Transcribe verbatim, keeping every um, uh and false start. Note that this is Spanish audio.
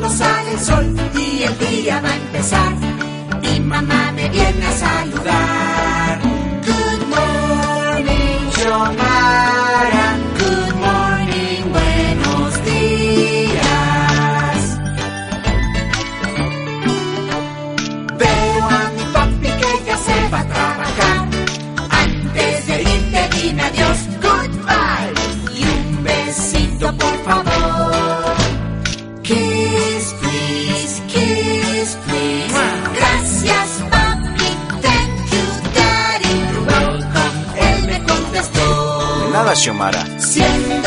cuando sale el sol y el día va a empezar. Mi mamá me viene a saludar. Good morning, Xiomara. Good morning, buenos días. Veo a mi papi que ya se va a trabajar. Antes de irte dime adiós, goodbye. Y un besito por favor. Kiss, please, kiss, please. Gracias, papi, thank you, daddy. You're welcome, él me contestó. De nada, Xiomara. Siempre